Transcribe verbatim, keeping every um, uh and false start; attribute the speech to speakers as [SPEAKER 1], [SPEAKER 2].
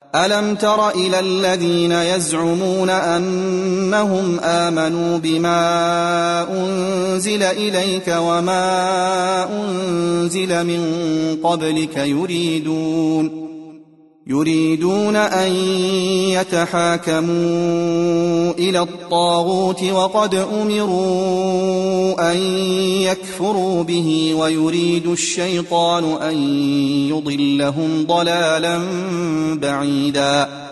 [SPEAKER 1] ألم تر إلى الذين يزعمون أنهم آمنوا بما أنزل إليك وما أنزل من قبلك يريدون يريدون أن يتحاكموا إلى الطاغوت وقد أمروا أن يكفروا به ويريد الشيطان أن يضلهم ضلالا بعيدا